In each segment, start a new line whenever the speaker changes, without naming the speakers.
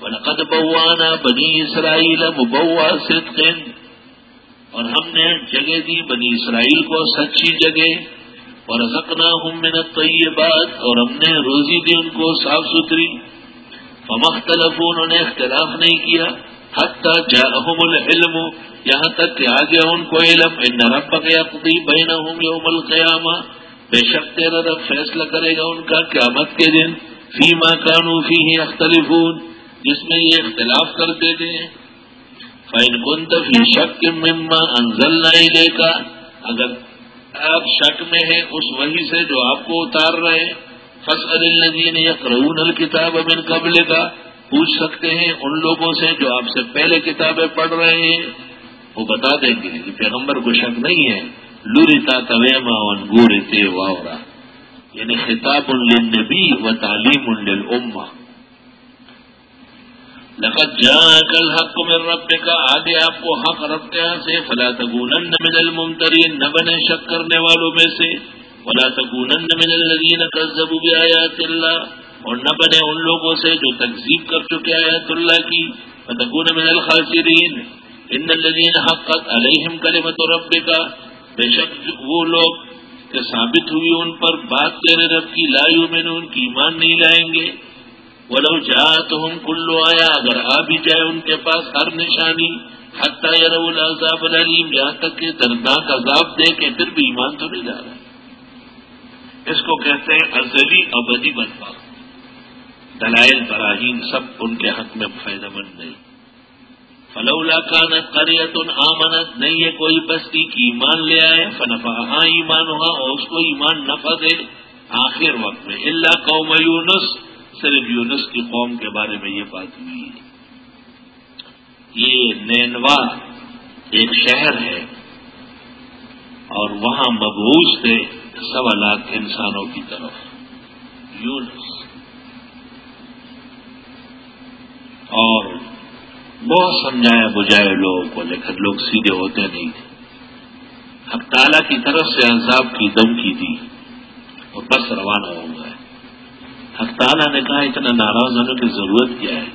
وَلَقَدْ بَوَّأْنَا بَنِي إِسْرَائِيلَ مُبَوَّأَ صِدْقٍ، اور ہم نے جگہ دی بنی اسرائیل کو سچی جگہ، وَرَزَقْنَاهُم مِّنَ الطَّيِّبَاتِ، اور ہم نے روزی دی ان کو صاف ستھری، فَمَا اخْتَلَفُوا، انہوں نے اختلاف نہیں کیا، حَتَّىٰ جَاءَهُمُ الْعِلْمُ، یہاں تک کہ آ گیا ان کو علم، إِنَّ رَبَّكَ يَقْضِي بَيْنَهُمْ يَوْمَ الْقِيَامَةِ، بے شک تیرا رب فیصلہ کرے گا ان کا قیامت کے دن، فِيمَا كَانُوا فِيهِ يَخْتَلِفُونَ، جس میں یہ اختلاف کرتے تھے۔ فَإِن كُنتَ فِي شَكٍّ مِّمَّا أَنزَلْنَا إِلَيْكَ، اگر آپ شک میں ہیں اس وحی سے جو آپ کو اتار رہے ہیں، فَاسْأَلِ الَّذِينَ يَقْرَؤُونَ الْكِتَابَ مِن قَبْلِكَ، پوچھ سکتے ہیں ان لوگوں سے جو آپ سے پہلے کتابیں پڑھ رہے ہیں، وہ بتا دیں گے کہ پیغمبر کو شک نہیں ہے۔ لُرِتَا تَوَیمَا وَانْگُورِتِ وَاوْرَا، یعنی خطاب للنبی و تعلیم للامہ۔ لقد جاءك الحق من ربك، آگے آپ کو حق رب کے یہاں سے، فلا تکونن من الممترین، نہ بنے شک کرنے والوں میں سے، ولا تکونن من الذین کذبوا بآیات اللہ، اور نہ بنے ان لوگوں سے جو تکذیب کر چکے آیات اللہ کی، فتکون من الخاسرین۔ ان الذین حقت علیہم کلمۃ ربک، بے شک وہ لوگ کہ ثابت ہوئی ان پر بات تیرے رب کی، لا یؤمنون، کی ایمان نہیں لائیں گے، وَلَوْ جَاءَتْهُمْ كُلُّ آیَةٍ، اگر آ بھی جائے ان کے پاس ہر نشانی، حَتَّىٰ يَرَوْا الْعَذَابَ الْأَلِيمَ، یہاں تک کہ دردناک عذاب دے کے پھر بھی ایمان تو نہیں لا رہا۔ اس کو کہتے ہیں ازلی ابدی بدبا، دلائل براہین سب ان کے حق میں فائدہ مند نہیں۔ فَلَوْلَا كَانَتْ قَرْيَةٌ آمَنَتْ، نہیں ہے کوئی بستی کی ایمان لے آئے، فَنَفَعَهَا ایمانُهَا، اور اس کو ایمان نفع دے آخر وقت میں، إِلَّا قَوْمَ يُونُسَ، صرف یونس کی قوم کے بارے میں یہ بات ہوئی ہے۔ یہ نینوا ایک شہر ہے اور وہاں مبعوث تھے 1.25 انسانوں کی طرف یونس، اور بہت سمجھایا بجھائے لوگوں کو، لیکن لوگ سیدھے ہوتے نہیں تھے۔ حق تعالیٰ کی طرف سے عذاب کی دھمکی دی اور بس روانہ ہو گئے۔ حق تعالیٰ نے کہا اتنا ناراض ہونے کی ضرورت کیا ہے،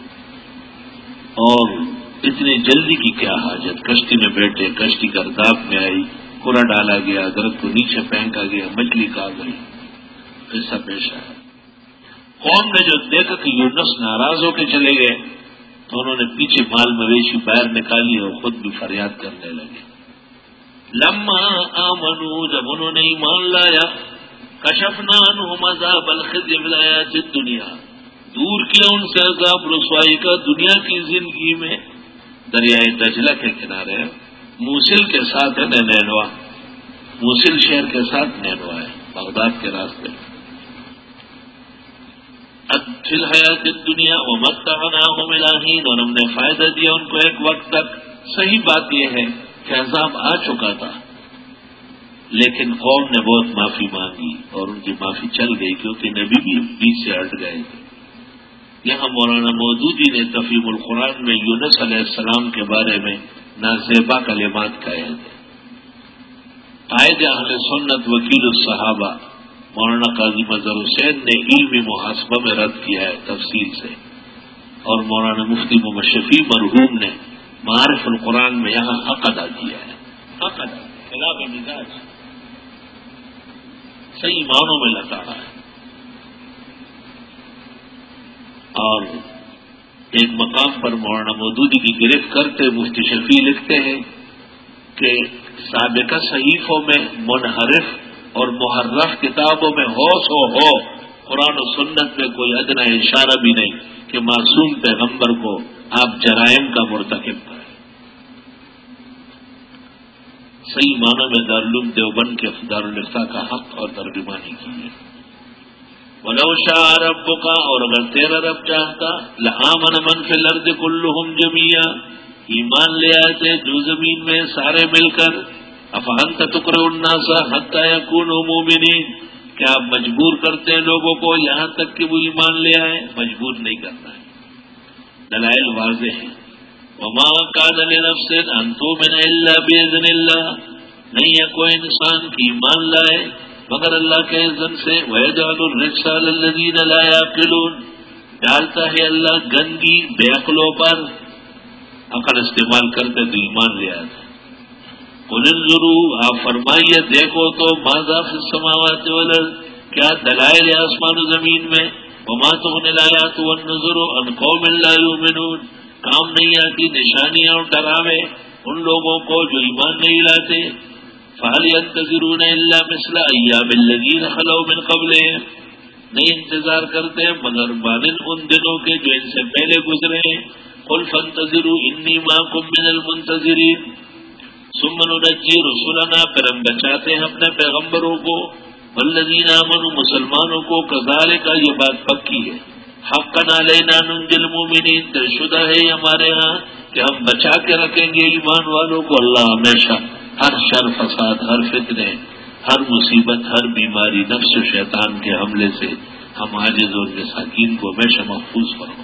اور اتنی جلدی کی کیا حاجت، کشتی میں بیٹھے، کشتی گرداب میں آئی، کوڑا ڈالا گیا، درخت کو نیچے پھینکا گیا، مچھلی کھا گئی، قصہ پیش آیا۔ قوم نے جو دیکھا کہ یونس ناراض ہو کے چلے گئے تو انہوں نے پیچھے مال مویشی باہر نکالی اور خود بھی فریاد کرنے لگے۔ لما آمنوا، جب انہوں نے ایمان لایا، کشفنا عنہم عذاب الخزي فی الحیاۃ الدنیا، دور کیا ان سے عذاب رسوائی کا دنیا کی زندگی میں۔ دریائے دجلہ کے کنارے موصل کے ساتھ ہے نینوا، موصل شہر کے ساتھ نینوا ہے، بغداد کے راستے۔ فی الحیاۃ الدنیا ومتعناہم الی حین، اور ہم نے فائدہ دیا ان کو ایک وقت تک۔ صحیح بات یہ ہے کہ عذاب آ چکا تھا، لیکن قوم نے بہت معافی مانگی اور ان کی معافی چل گئی، کیونکہ نبی بھی بیچ سے ہٹ گئے تھے۔ یہاں مولانا مودودی نے تفہیم القرآن میں یونس علیہ السلام کے بارے میں نازیبا کلمات کہے تھے۔ قائد اہل سنت وکیل الصحابہ مولانا قاضی مظہر حسین نے علمی محاسبہ میں رد کیا ہے تفصیل سے، اور مولانا مفتی محمد شفیع مرحوم نے معارف القرآن میں یہاں حق ادا کیا ہے، حق ادا، خلاف مزاج صحیح معنوں میں لتاڑا ہے۔ اور ایک مقام پر مولانا مودودی کی گرفت کرتے مفتی شفیع لکھتے ہیں کہ سابقہ صحیفوں میں منحرف اور محرف کتابوں میں ہو قرآن و سنت میں کوئی ادنا اشارہ بھی نہیں کہ معصوم پیغمبر کو آپ جرائم کا مرتکب کریں۔ صحیح معنوں میں دارالعلوم دیوبند کے دارالفتاء کا حق اور ترجمانی کی ہے۔ وَلَوْ شَاءَ رَبُّكَ، اور اگر تیرا رب چاہتا، لَآمَنَ مَن فِي الْأَرْضِ كُلُّهُمْ جَمِيعًا، ایمان لے آتے جو زمین میں سارے مل کر۔ أَفَأَنْتَ تُكْرِهُ النَّاسَ حَتَّى يَكُونُوا مُؤْمِنِينَ، کیا آپ مجبور کرتے ہیں لوگوں کو یہاں تک کہ وہ ایمان لے آئے؟ مجبور نہیں کرنا ہے، دلائل واضح ہیں۔ وَمَا كَانَ لِنَفْسٍ أَن تُؤْمِنَ إِلَّا بِإِذْنِ اللَّهِ، نہیں ہے کوئی انسان کی ایمان لائے مگر اللہ کے اذن سے۔ وَيَجْعَلُ الرِّجْسَ عَلَى الَّذِينَ لَا يَعْقِلُونَ، ڈالتا ہے اللہ گندگی بے عقلوں پر، عقل استعمال کرتے تو ایمان لے آتے۔ قل انظروا، آپ فرمائیے دیکھو تو ماذا فی السماوات والارض، کیا دلائل ہے آسمان و زمین میں، وما تغنی الآیات والنذر عن قوم لا یؤمنون، کام نہیں آتی نشانیاں اور ڈراوے ان لوگوں کو جو ایمان نہیں لاتے۔ فہل ينتظرون الا مثل ایام الذین خلوا من قبلهم، نہیں انتظار کرتے مگر مانند ان دنوں کے جو ان سے پہلے گزرے ہیں۔ قل فانتظروا انی معکم من المنتظرین، ثم ننجی رسلنا، پھر ہم بچاتے ہیں اپنے پیغمبروں کو، والذین آمنوا، مسلمانوں کو، کذالک، یہ بات پکی ہے، حقا علینا ننجی المؤمنین، طے شدہ ہے یہ ہمارے ہاں کہ ہم بچا کے رکھیں گے ایمان والوں کو۔ اللہ ہمیشہ ہر شر فساد، ہر فتنے، ہر مصیبت، ہر بیماری، نفس و شیطان کے حملے سے ہم عاجز اور مساکین کو ہمیشہ محفوظ فرمائے۔